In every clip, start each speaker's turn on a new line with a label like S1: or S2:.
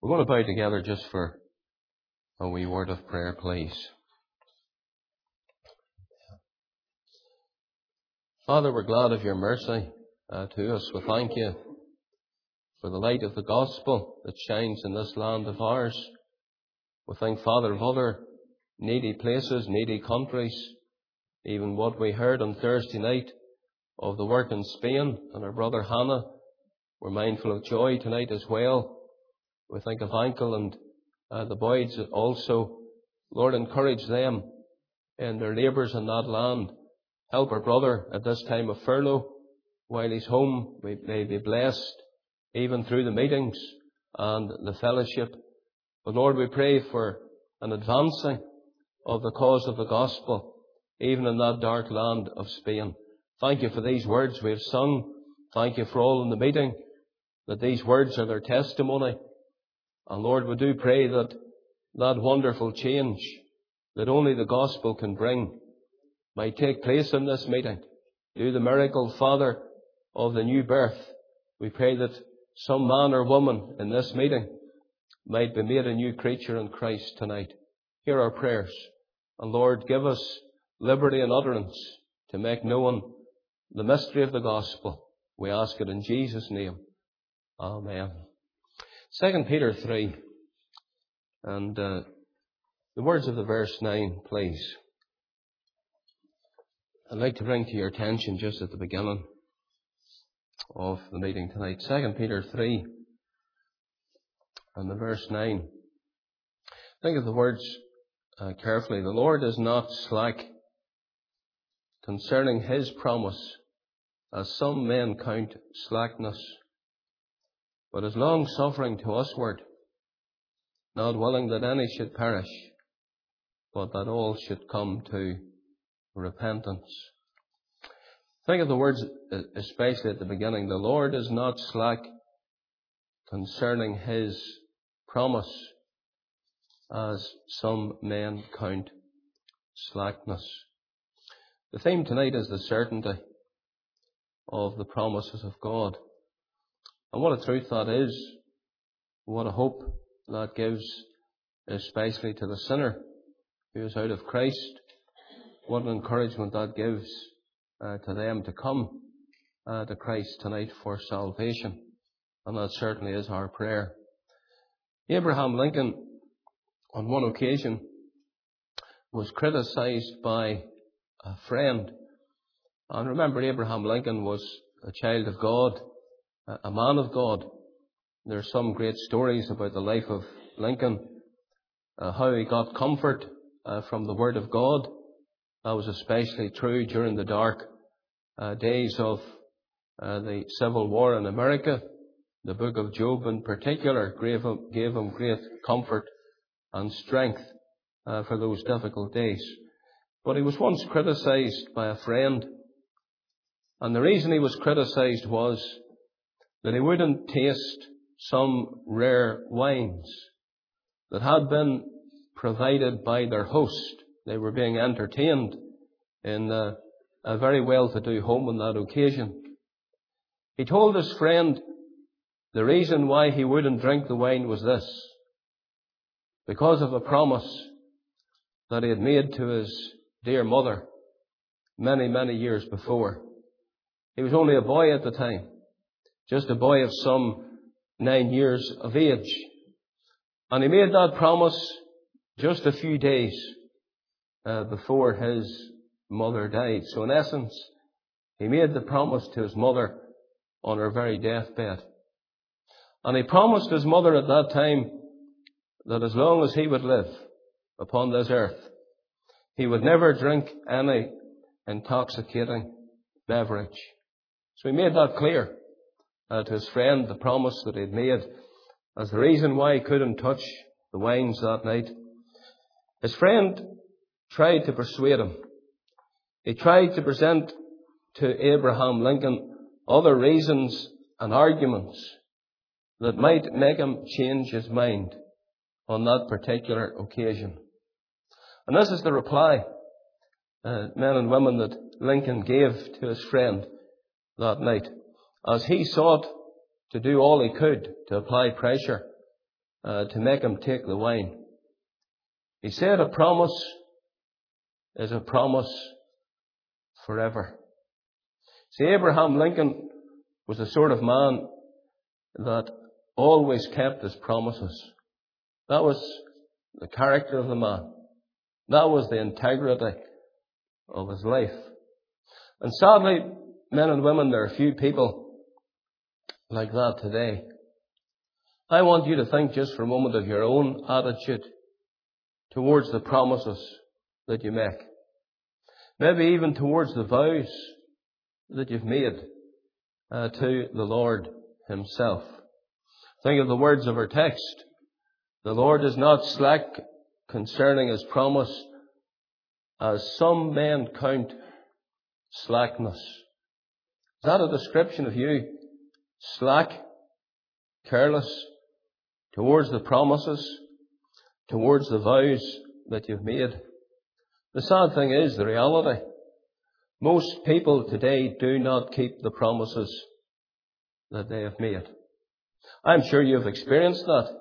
S1: We're going to bow together just for a wee word of prayer, please. Father, we're glad of your mercy to us. We thank you for the light of the gospel that shines in this land of ours. We thank, Father, of other needy places, needy countries, even what we heard on Thursday night of the work in Spain and our brother Hannah. We're mindful of Joy tonight as well. We think of Ankle and the Boyds also. Lord, encourage them in their labours in that land. Help our brother at this time of furlough while he's home. We may be blessed even through the meetings and the fellowship. But Lord, we pray for an advancing of the cause of the gospel, even in that dark land of Spain. Thank you for these words we have sung. Thank you for all in the meeting, that these words are their testimony. And Lord, we do pray that that wonderful change that only the gospel can bring might take place in this meeting. Do the miracle, Father, of the new birth. We pray that some man or woman in this meeting might be made a new creature in Christ tonight. Hear our prayers. And Lord, give us liberty and utterance to make known the mystery of the gospel. We ask it in Jesus' name. Amen. 2 Peter 3, and the words of the verse 9, please. I'd like to bring to your attention just at the beginning of the meeting tonight. 2 Peter 3, and the verse 9. Think of the words carefully. The Lord is not slack concerning his promise, as some men count slackness, but is long-suffering to usward, not willing that any should perish, but that all should come to repentance. Think of the words, especially at the beginning. The Lord is not slack concerning his promise, as some men count slackness. The theme tonight is the certainty of the promises of God. And what a truth that is. What a hope that gives, especially to the sinner who is out of Christ. What an encouragement that gives to them to come to Christ tonight for salvation. And that certainly is our prayer. Abraham Lincoln, on one occasion, was criticized by a friend. And remember, Abraham Lincoln was a child of God, a man of God. There are some great stories about the life of Lincoln, how he got comfort from the Word of God. That was especially true during the dark days of the Civil War in America. The book of Job in particular gave him great comfort and strength for those difficult days. But he was once criticized by a friend. And the reason he was criticized was that he wouldn't taste some rare wines that had been provided by their host. They were being entertained in a very well-to-do home on that occasion. He told his friend the reason why he wouldn't drink the wine was this: because of a promise that he had made to his dear mother many, many years before. He was only a boy at the time, just a boy of some 9 years of age. And he made that promise just a few days before his mother died. So in essence, he made the promise to his mother on her very deathbed. And he promised his mother at that time that as long as he would live upon this earth, he would never drink any intoxicating beverage. So he made that clear to his friend, the promise that he had made, as the reason why he couldn't touch the wines that night. His friend tried to persuade him. He tried to present to Abraham Lincoln other reasons and arguments that might make him change his mind on that particular occasion. And this is the reply, men and women, that Lincoln gave to his friend that night, as he sought to do all he could to apply pressure to make him take the wine. He said a promise is a promise forever. See, Abraham Lincoln was the sort of man that always kept his promises. That was the character of the man. That was the integrity of his life. And sadly, men and women, there are few people like that today. I want you to think just for a moment of your own attitude towards the promises that you make. Maybe even towards the vows that you've made to the Lord himself. Think of the words of our text. The Lord is not slack concerning his promise, as some men count slackness. Is that a description of you? Slack, careless towards the promises, towards the vows that you've made. The sad thing is, the reality, most people today do not keep the promises that they have made. I'm sure you've experienced that.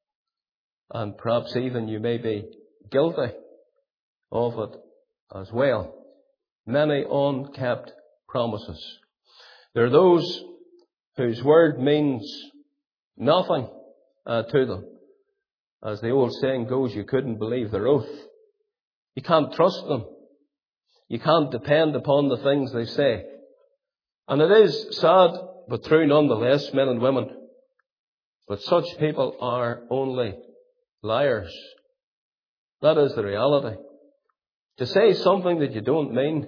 S1: And perhaps even you may be guilty of it as well. Many unkept promises. There are those whose word means nothing to them. As the old saying goes, you couldn't believe their oath. You can't trust them. You can't depend upon the things they say. And it is sad, but true nonetheless, men and women. But such people are only liars. That is the reality. To say something that you don't mean,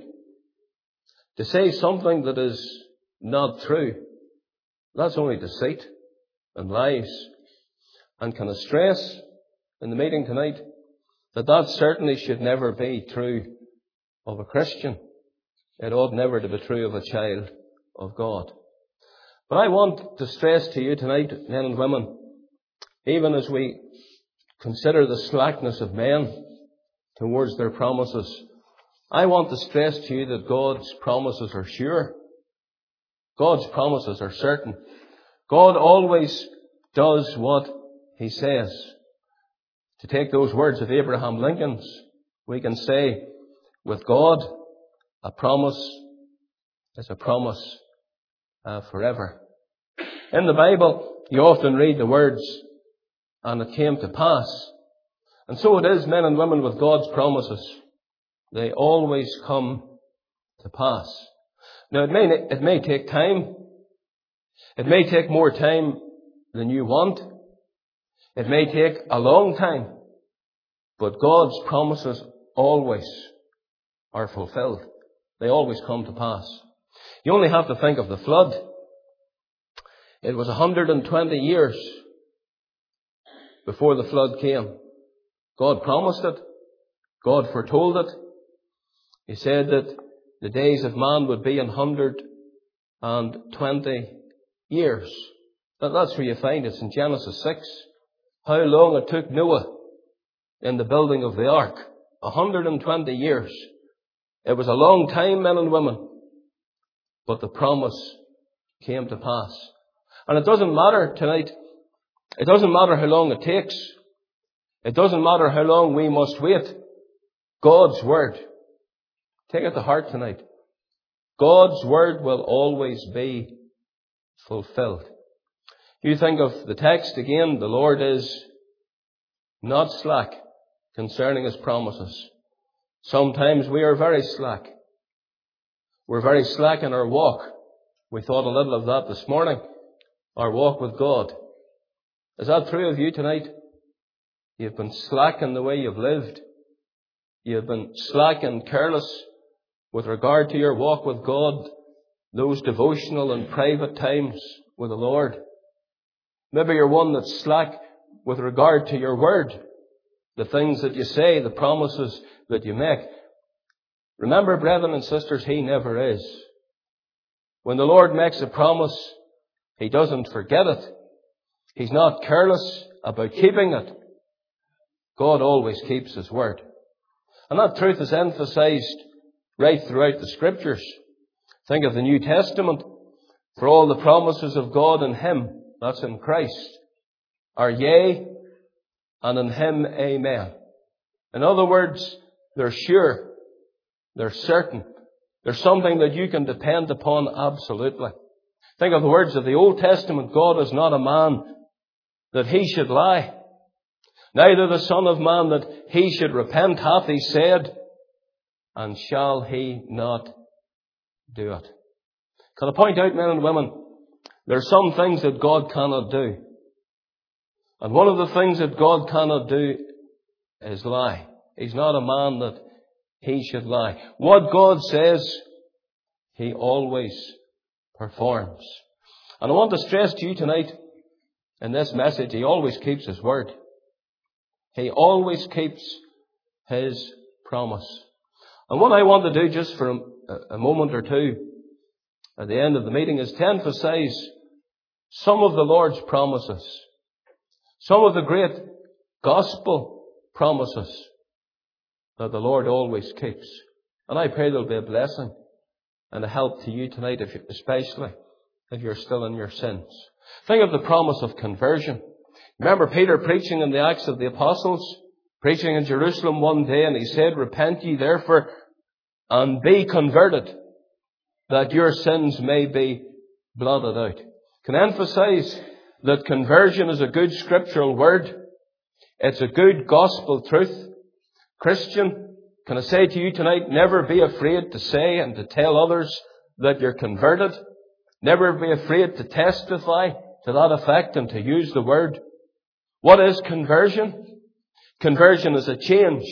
S1: to say something that is not true, that's only deceit and lies. And can I stress in the meeting tonight that certainly should never be true of a Christian. It ought never to be true of a child of God. But I want to stress to you tonight, men and women, even as we consider the slackness of men towards their promises, I want to stress to you that God's promises are sure. God's promises are certain. God always does what he says. To take those words of Abraham Lincoln's, we can say, with God, a promise is a promise forever. In the Bible, you often read the words, and it came to pass. And so it is, men and women, with God's promises. They always come to pass. Now, it may take time. It may take more time than you want. It may take a long time. But God's promises always are fulfilled. They always come to pass. You only have to think of the flood. It was 120 years before the flood came. God promised it. God foretold it. He said that the days of man would be 120 years. That's where you find it in Genesis 6. How long it took Noah in the building of the ark. 120 years. It was a long time, men and women. But the promise came to pass. And it doesn't matter tonight. It doesn't matter how long it takes. It doesn't matter how long we must wait. God's word. Take it to heart tonight. God's word will always be fulfilled. You think of the text again. The Lord is not slack concerning his promises. Sometimes we are very slack. We're very slack in our walk. We thought a little of that this morning. Our walk with God. Is that true of you tonight? You've been slack in the way you've lived. You've been slack and careless with regard to your walk with God, those devotional and private times with the Lord. Maybe you're one that's slack with regard to your word, the things that you say, the promises that you make. Remember, brethren and sisters, he never is. When the Lord makes a promise, he doesn't forget it. He's not careless about keeping it. God always keeps his word. And that truth is emphasized right throughout the Scriptures. Think of the New Testament. For all the promises of God in him, that's in Christ, are yea and in Him, amen. In other words, they're sure, they're certain, they're something that you can depend upon absolutely. Think of the words of the Old Testament. God is not a man that He should lie, neither the Son of Man that He should repent. Hath He said, and shall He not do it? Can I point out, men and women, there are some things that God cannot do. And one of the things that God cannot do is lie. He's not a man that He should lie. What God says, He always performs. And I want to stress to you tonight, in this message, He always keeps His word. He always keeps His promise. And what I want to do just for a moment or two at the end of the meeting is to emphasize some of the Lord's promises. Some of the great gospel promises that the Lord always keeps. And I pray there'll be a blessing and a help to you tonight, especially if you're still in your sins. Think of the promise of conversion. Remember Peter preaching in the Acts of the Apostles, preaching in Jerusalem one day, and he said, "Repent ye therefore and be converted, that your sins may be blotted out." Can I emphasize that conversion is a good scriptural word? It's a good gospel truth. Christian, can I say to you tonight, never be afraid to say and to tell others that you're converted. Never be afraid to testify to that effect and to use the word. What is conversion? Conversion is a change.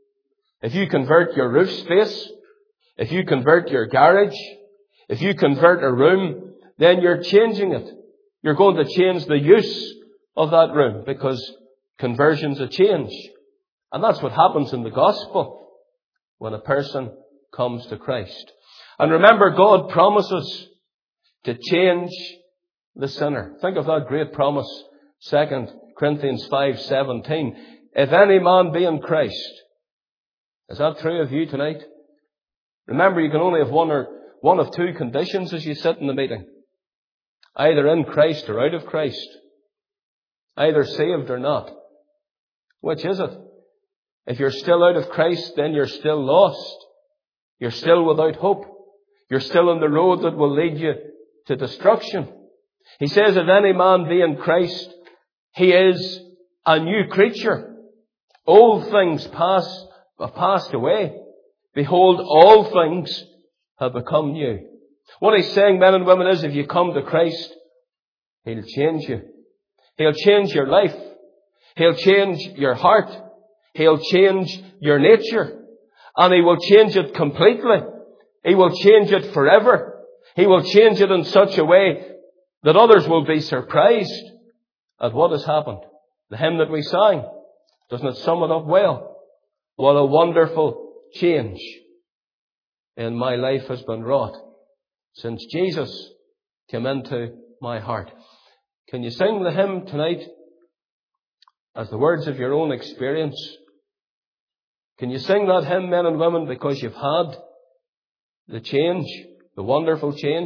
S1: If you convert your roof space, if you convert your garage, if you convert a room, then you're changing it. You're going to change the use of that room, because conversion's a change. And that's what happens in the gospel when a person comes to Christ. And remember, God promises to change the sinner. Think of that great promise, 2 Corinthians 5:17. If any man be in Christ. Is that true of you tonight? Remember, you can only have one of two conditions as you sit in the meeting. Either in Christ or out of Christ. Either saved or not. Which is it? If you're still out of Christ, then you're still lost. You're still without hope. You're still on the road that will lead you to destruction. He says, if any man be in Christ, he is a new creature. Old things have passed away. Behold, all things have become new. What he's saying, men and women, is if you come to Christ, He'll change you. He'll change your life. He'll change your heart. He'll change your nature. And He will change it completely. He will change it forever. He will change it in such a way that others will be surprised at what has happened. The hymn that we sang, doesn't it sum it up well? What a wonderful change in my life has been wrought since Jesus came into my heart. Can you sing the hymn tonight as the words of your own experience? Can you sing that hymn, men and women, because you've had the change, the wonderful change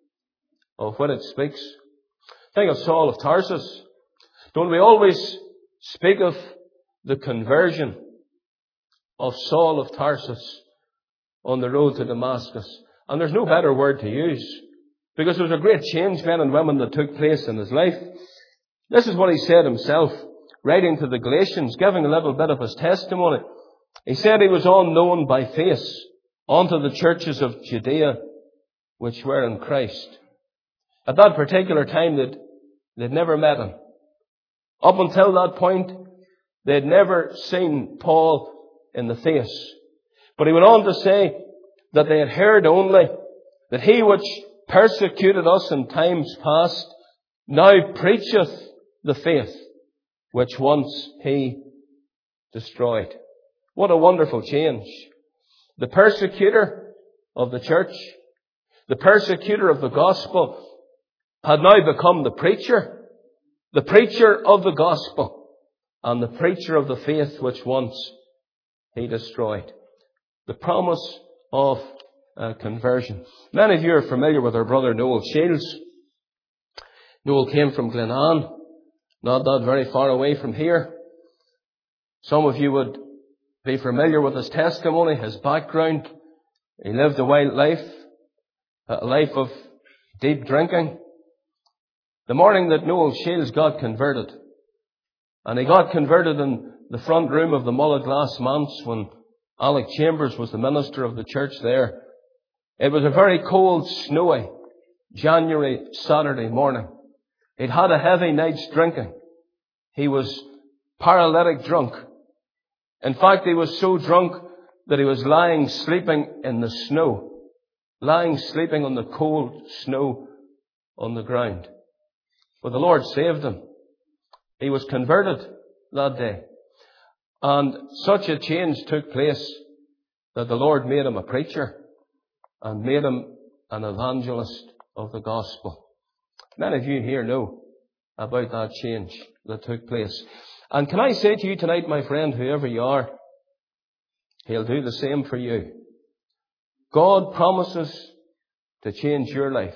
S1: of what it speaks? Think of Saul of Tarsus. Don't we always speak of the conversion of Saul of Tarsus on the road to Damascus? And there's no better word to use, because there was a great change, men and women, that took place in his life. This is what he said himself, writing to the Galatians, giving a little bit of his testimony. He said he was unknown by face unto the churches of Judea, which were in Christ. At that particular time, they'd never met him. Up until that point, they'd never seen Paul in the face. But he went on to say that they had heard only that he which persecuted us in times past now preacheth the faith which once he destroyed. What a wonderful change. The persecutor of the church, the persecutor of the gospel, had now become the preacher of the gospel, and the preacher of the faith which once he destroyed. The promise of conversion. Many of you are familiar with our brother Noel Shields. Noel came from Glenanne, not that very far away from here. Some of you would be familiar with his testimony, his background. He lived a wild life, a life of deep drinking. The morning that Noel Shields got converted, and he got converted in the front room of the Mullaglass Manse when Alec Chambers was the minister of the church there. It was a very cold, snowy January Saturday morning. He'd had a heavy night's drinking. He was paralytic drunk. In fact, he was so drunk that he was lying sleeping in the snow, sleeping on the cold snow on the ground. But the Lord saved him. He was converted that day. And such a change took place that the Lord made him a preacher and made him an evangelist of the gospel. Many of you here know about that change that took place. And can I say to you tonight, my friend, whoever you are, He'll do the same for you. God promises to change your life.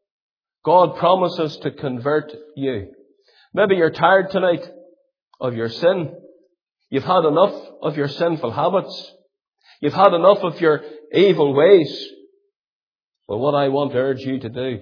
S1: God promises to convert you. Maybe you're tired tonight of your sin. You've had enough of your sinful habits. You've had enough of your evil ways. Well, what I want to urge you to do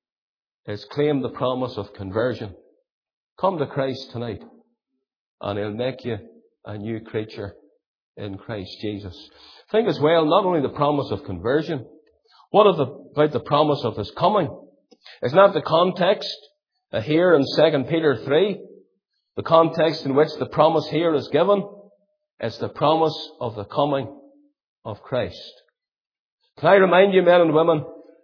S1: is claim the promise of conversion. Come to Christ tonight, and He'll make you a new creature in Christ Jesus. Think as well, not only the promise of conversion, what about the promise of His coming? Isn't that the context here in 2 Peter 3? The context in which the promise here is given? It's the promise of the coming of Christ. Can I remind you, men and women,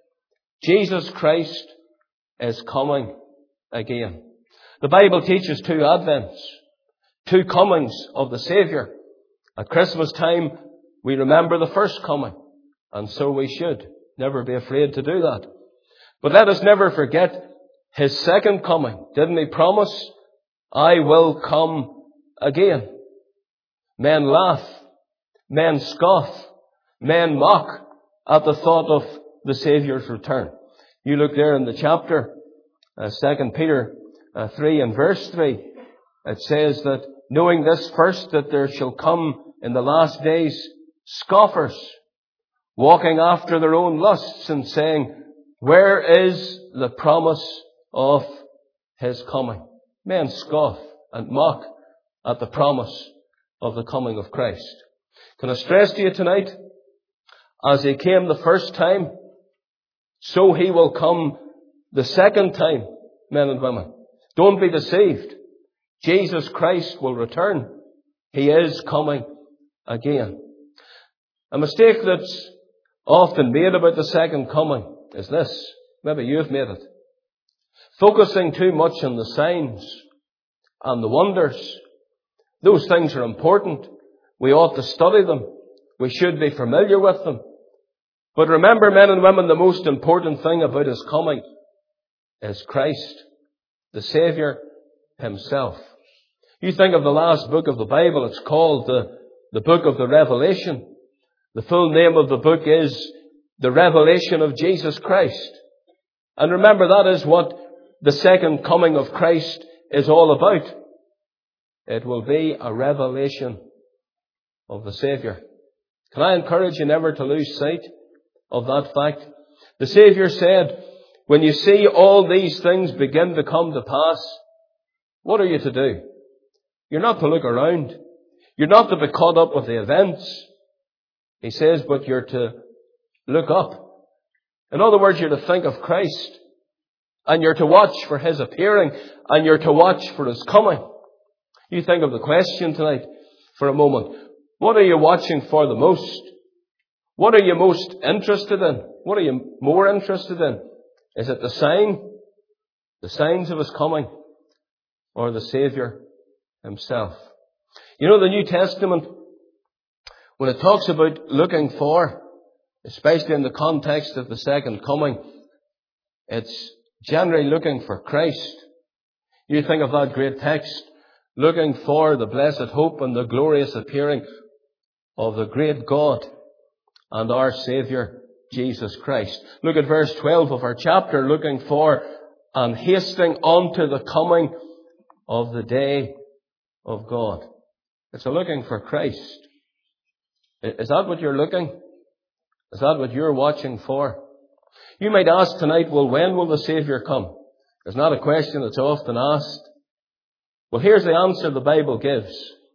S1: Jesus Christ is coming again. The Bible teaches two advents, two comings of the Saviour. At Christmas time, we remember the first coming, and so we should never be afraid to do that. But let us never forget His second coming. Didn't He promise, I will come again? Men laugh, men scoff, men mock at the thought of the Saviour's return. You look there in the chapter, 2 Peter 3 and verse 3. It says that, knowing this first, that there shall come in the last days scoffers, walking after their own lusts and saying, where is the promise of His coming? Men scoff and mock at the promise of the coming of Christ. Can I stress to you tonight, as He came the first time, so He will come the second time, men and women. Don't be deceived. Jesus Christ will return. He is coming again. A mistake that's often made about the second coming is this. Maybe you've made it. Focusing too much on the signs and the wonders. Those things are important. We ought to study them. We should be familiar with them. But remember, men and women, the most important thing about His coming is Christ, the Saviour Himself. You think of the last book of the Bible, it's called the book of the Revelation. The full name of the book is The Revelation of Jesus Christ. And remember, that is what the second coming of Christ is all about. It will be a revelation of the Saviour. Can I encourage you never to lose sight of that fact? The Saviour said, when you see all these things begin to come to pass, what are you to do? You're not to look around. You're not to be caught up with the events. He says, but you're to look up. In other words, you're to think of Christ. And you're to watch for His appearing. And you're to watch for His coming. You think of the question tonight for a moment. What are you watching for the most? What are you most interested in? What are you more interested in? Is it the signs of His coming, or the Saviour Himself? You know, the New Testament, when it talks about looking for, especially in the context of the second coming, it's generally looking for Christ. You think of that great text, looking for the blessed hope and the glorious appearing of the great God and our Saviour, Jesus Christ. Look at verse 12 of our chapter, looking for and hasting unto the coming of the day of God. It's a looking for Christ. Is that what you're looking? Is that what you're watching for? You might ask tonight, well, when will the Saviour come? It's not a question that's often asked. Well, here's the answer the Bible gives.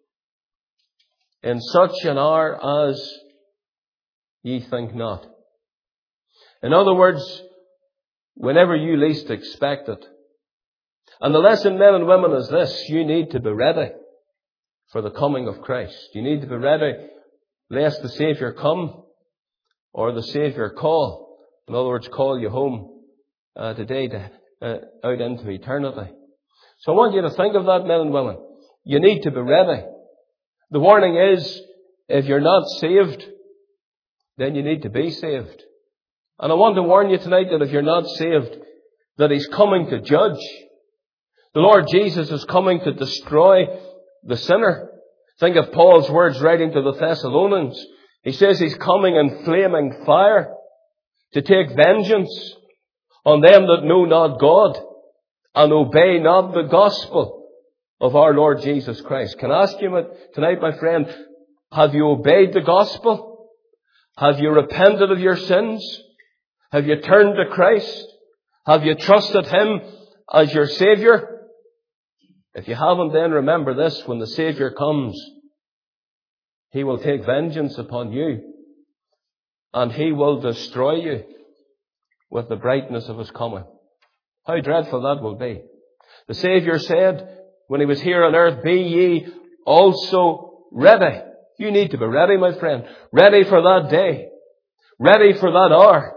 S1: In such an hour as ye think not. In other words, whenever you least expect it. And the lesson, men and women, is this: you need to be ready for the coming of Christ. You need to be ready lest the Saviour come or the Saviour call. In other words, call you home today out into eternity. So I want you to think of that, men and women. You need to be ready. The warning is, if you're not saved, then you need to be saved. And I want to warn you tonight that if you're not saved, that He's coming to judge. The Lord Jesus is coming to destroy the sinner. Think of Paul's words writing to the Thessalonians. He says He's coming in flaming fire to take vengeance on them that know not God and obey not the gospel of our Lord Jesus Christ. Can I ask you tonight, my friend, have you obeyed the gospel? Have you repented of your sins? Have you turned to Christ? Have you trusted Him as your Saviour? If you haven't, then remember this: when the Saviour comes, He will take vengeance upon you, and He will destroy you with the brightness of His coming. How dreadful that will be. The Saviour said, when He was here on earth, be ye also ready. You need to be ready, my friend. Ready for that day. Ready for that hour.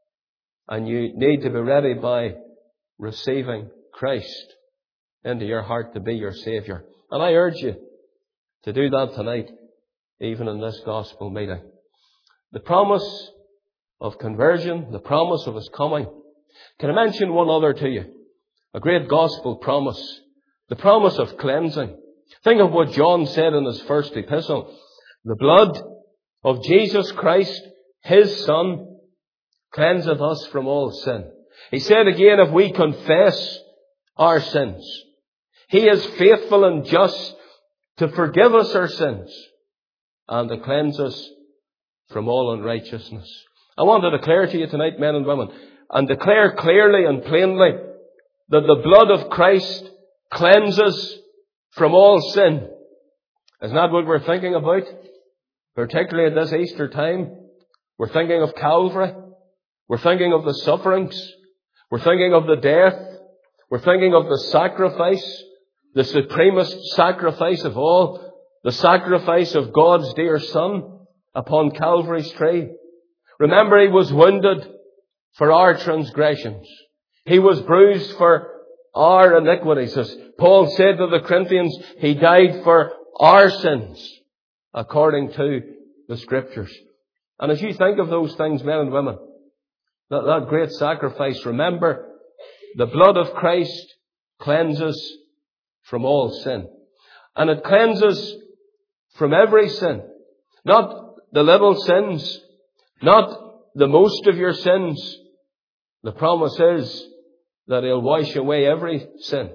S1: And you need to be ready by receiving Christ into your heart to be your Saviour. And I urge you to do that tonight, even in this gospel meeting. The promise of conversion, the promise of His coming. Can I mention one other to you? A great gospel promise. The promise of cleansing. Think of what John said in his first epistle. The blood of Jesus Christ, His Son, cleanseth us from all sin. He said again, if we confess our sins, He is faithful and just to forgive us our sins and to cleanse us from all unrighteousness. I want to declare to you tonight, men and women, and declare clearly and plainly that the blood of Christ cleanses from all sin. Isn't that what we're thinking about? Particularly at this Easter time. We're thinking of Calvary. We're thinking of the sufferings. We're thinking of the death. We're thinking of the sacrifice, the supremest sacrifice of all, the sacrifice of God's dear Son upon Calvary's tree. Remember, He was wounded for our transgressions. He was bruised for our iniquities. As Paul said to the Corinthians, He died for our sins, according to the Scriptures. And as you think of those things, men and women, that great sacrifice, remember, the blood of Christ cleanses from all sin. And it cleanses from every sin. Not the little sins, not the most of your sins. The promise is that He'll wash away every sin.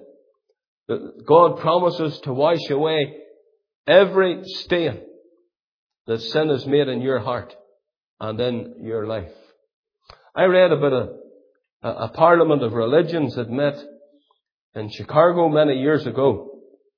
S1: God promises to wash away every stain that sin has made in your heart and in your life. I read about a parliament of religions that met in Chicago many years ago.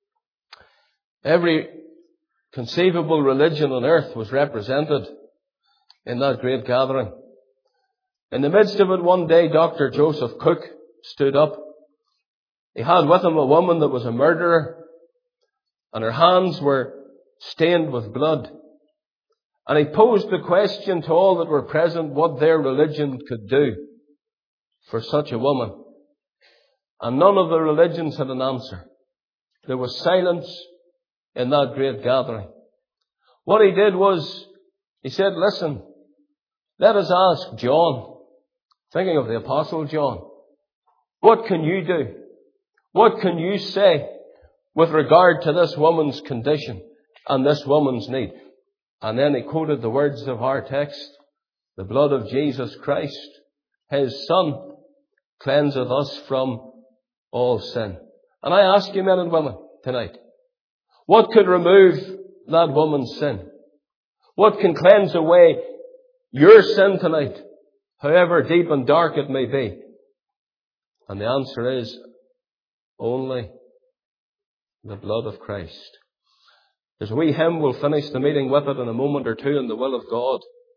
S1: Every conceivable religion on earth was represented in that great gathering. In the midst of it one day, Dr. Joseph Cook stood up. He had with him a woman that was a murderer, and her hands were stained with blood. And he posed the question to all that were present what their religion could do for such a woman. And none of the religions had an answer. There was silence in that great gathering. What he did was, he said, listen, let us ask John, thinking of the Apostle John, what can you do? What can you say with regard to this woman's condition and this woman's need? And then he quoted the words of our text, the blood of Jesus Christ, His Son, cleanseth us from all sin. And I ask you, men and women, tonight, What could remove that woman's sin? What can cleanse away your sin tonight, however deep and dark it may be? And the answer is only the blood of Christ. There's a wee hymn, we'll finish the meeting with it in a moment or two, in the will of God.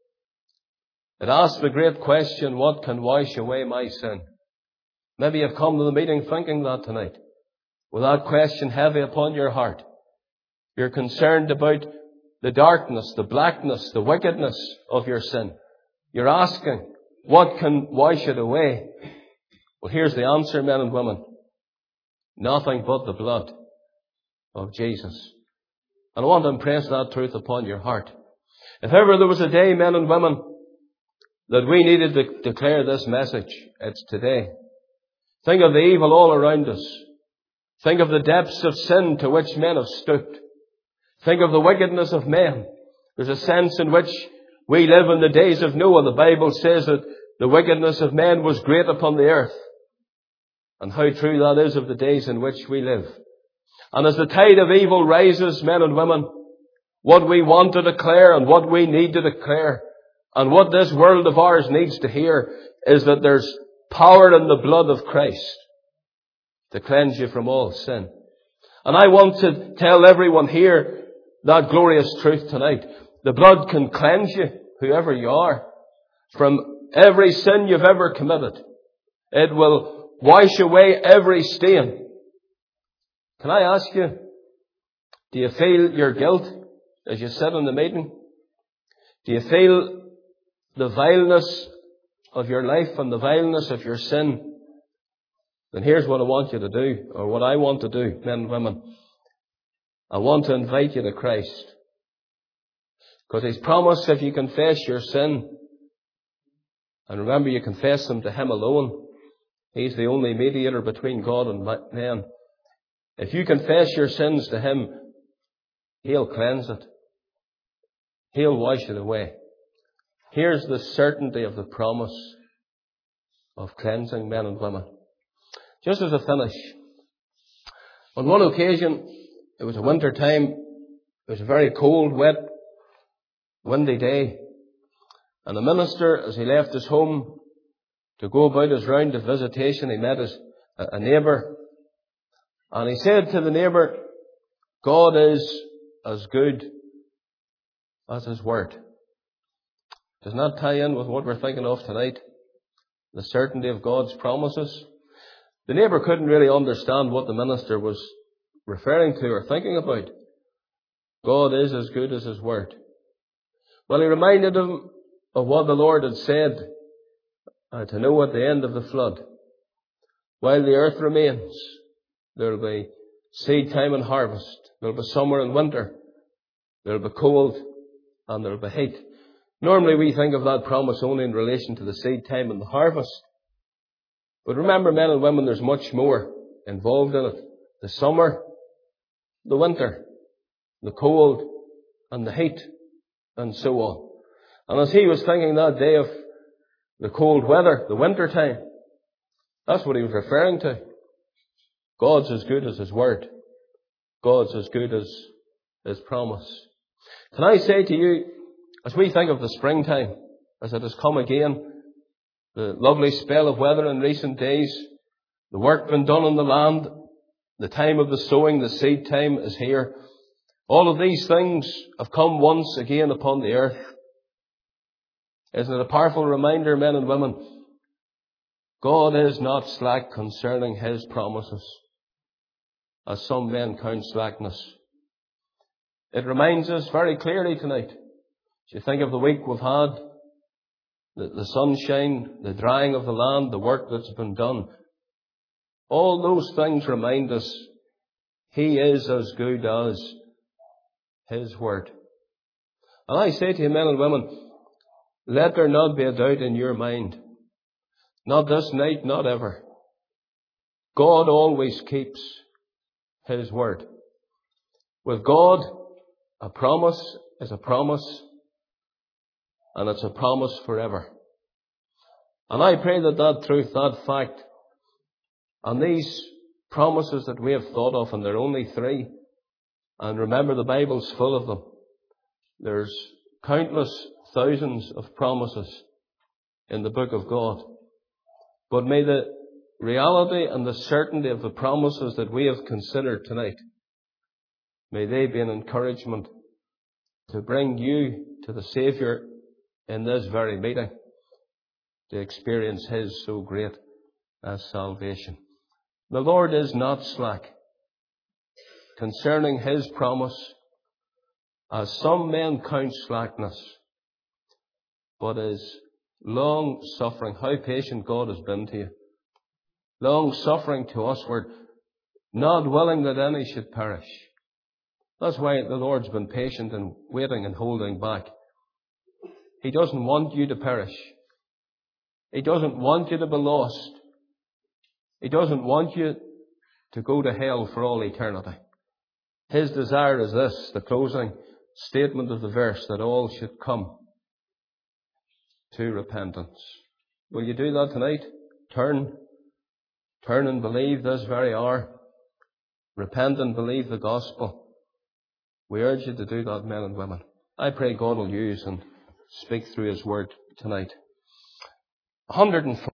S1: It asks the great question, what can wash away my sin? Maybe you've come to the meeting thinking that tonight, with that question heavy upon your heart. You're concerned about the darkness, the blackness, the wickedness of your sin. You're asking, what can wash it away? Well, here's the answer, men and women. Nothing but the blood of Jesus. And I want to impress that truth upon your heart. If ever there was a day, men and women, that we needed to declare this message, it's today. Think of the evil all around us. Think of the depths of sin to which men have stooped. Think of the wickedness of men. There's a sense in which we live in the days of Noah. The Bible says that the wickedness of men was great upon the earth. And how true that is of the days in which we live. And as the tide of evil rises, men and women, what we want to declare and what we need to declare and what this world of ours needs to hear is that there's power in the blood of Christ to cleanse you from all sin. And I want to tell everyone here that glorious truth tonight. The blood can cleanse you, whoever you are, from every sin you've ever committed. It will wash away every stain. Can I ask you, do you feel your guilt as you sit in the meeting? Do you feel the vileness of your life and the vileness of your sin? Then here's what I want you to do, or what I want to do, men and women. I want to invite you to Christ. Because He's promised if you confess your sin, and remember you confess them to Him alone, He's the only mediator between God and man. If you confess your sins to Him, He'll cleanse it. He'll wash it away. Here's the certainty of the promise of cleansing, men and women. Just as a finish, on one occasion, it was a winter time, it was a very cold, wet, windy day, and the minister, as he left his home to go about his round of visitation, he met a neighbour, and he said to the neighbour, God is as good as His word. Doesn't that tie in with what we're thinking of tonight? The certainty of God's promises. The neighbour couldn't really understand what the minister was referring to or thinking about. God is as good as His word. Well, he reminded him of what the Lord had said to Noah at the end of the flood. While the earth remains, there will be seed time and harvest. There will be summer and winter. There will be cold and there will be heat. Normally we think of that promise only in relation to the seed time and the harvest. But remember, men and women, there's much more involved in it. The summer, the winter, the cold and the heat, and so on. And as he was thinking that day of the cold weather, the winter time, that's what he was referring to. God's as good as His word. God's as good as His promise. Can I say to you, as we think of the springtime, as it has come again, the lovely spell of weather in recent days, the work been done on the land, the time of the sowing, the seed time is here. All of these things have come once again upon the earth. Isn't it a powerful reminder, men and women? God is not slack concerning His promises, as some men count slackness. It reminds us very clearly tonight. As you think of the week we've had, the sunshine, the drying of the land, the work that's been done, all those things remind us He is as good as His word. And I say to you, men and women, let there not be a doubt in your mind. Not this night, not ever. God always keeps His word. With God, a promise is a promise, and it's a promise forever. And I pray that that truth, that fact, and these promises that we have thought of, and there are only 3, And remember, the Bible's full of them. There's countless thousands of promises in the book of God. But may the reality and the certainty of the promises that we have considered tonight, may they be an encouragement to bring you to the Saviour in this very meeting, to experience His so great as salvation. The Lord is not slack concerning His promise, as some men count slackness, but is long suffering. How patient God has been to you. Long suffering to usward, not willing that any should perish. That's why the Lord's been patient and waiting and holding back. He doesn't want you to perish. He doesn't want you to be lost. He doesn't want you to go to hell for all eternity. His desire is this, the closing statement of the verse, that all should come to repentance. Will you do that tonight? Turn and believe this very hour. Repent and believe the gospel. We urge you to do that, men and women. I pray God will use and speak through His word tonight. 104.